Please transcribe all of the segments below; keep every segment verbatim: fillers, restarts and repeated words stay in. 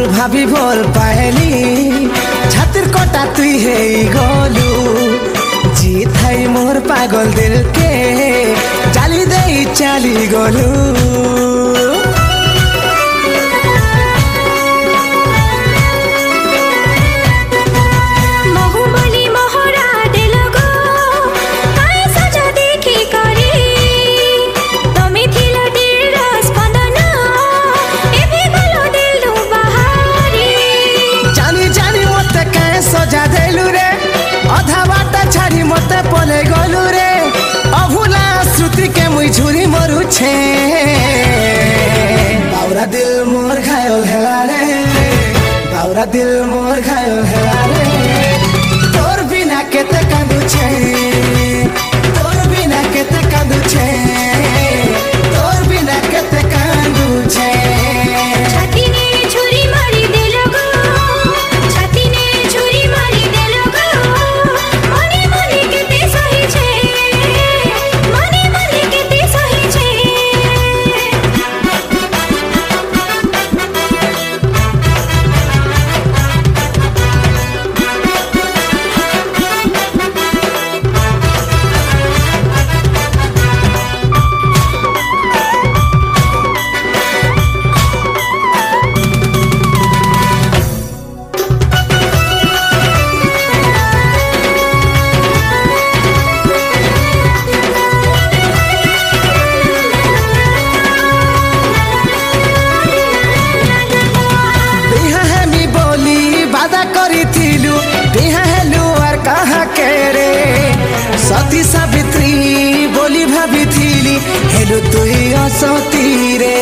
ভাবি ভুল পাইলি ছাতির কটা তুই হেই গলু জি থাই মোর পাগল দিল কে জালি দেই চালি গলু सजा देलु रे अधा बाटा छाड़ी मते पले गलु रे अभुला श्रुति के मुई झुरी मरु छे बाउरा दिल मोर घायल हेला रे बाउरा दिल मोर घायल हेला रे तोर बिना केते कांदु छे तोर बिना केते कांदु छे तोर बिना केते कांदु छे सती सावित्री बोली भाभी थीली हेलो तुई असती रे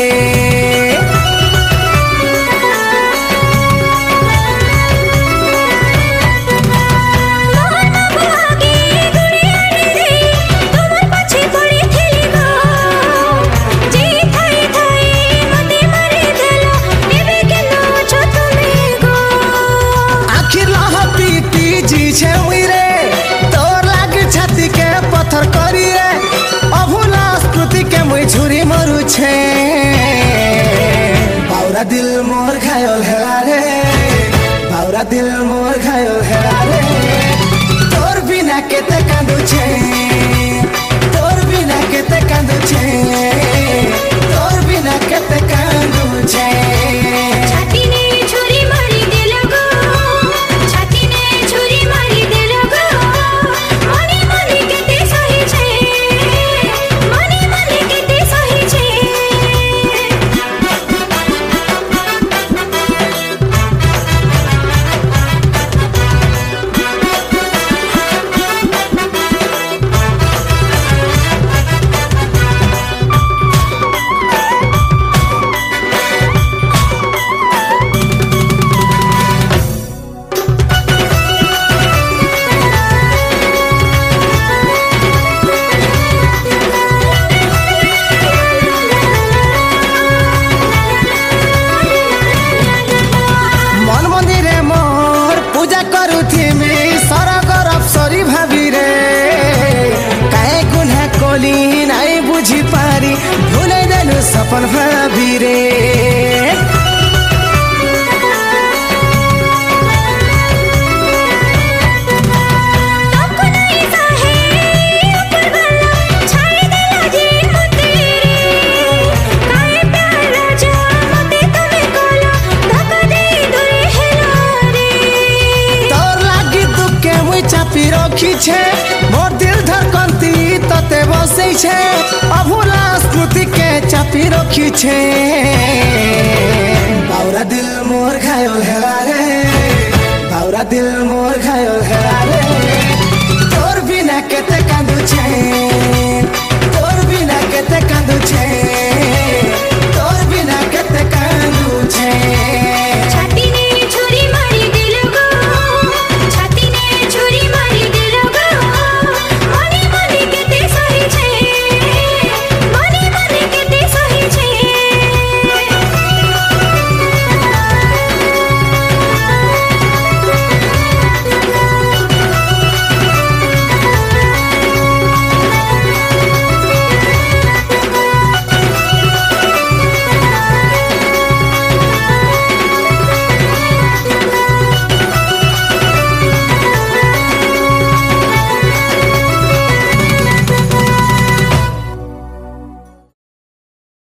आखिर लह पीटी जी छे रे पत्थर करी रे अभुला स्मृति के मुई झुरी मरु छे बाउरा दिल मोर घायल हेला रे बाउरा दिल मोर घायल हेला रे तोर बिना केते कांदु छे तोर बिना केते कांदु छे तोर बिना केते कांदु छे सपन भाभी रे चापी रखी छे मोर दिल धड़कनती तते बसे छे अभुला स्मृति के चापी रखी छे बाउरा दिल मोर घायल हेला रे बाउरा दिल मोर घायल हेला रे तोर बिना केते कांदु छे तोर बिना केते कांदु छे।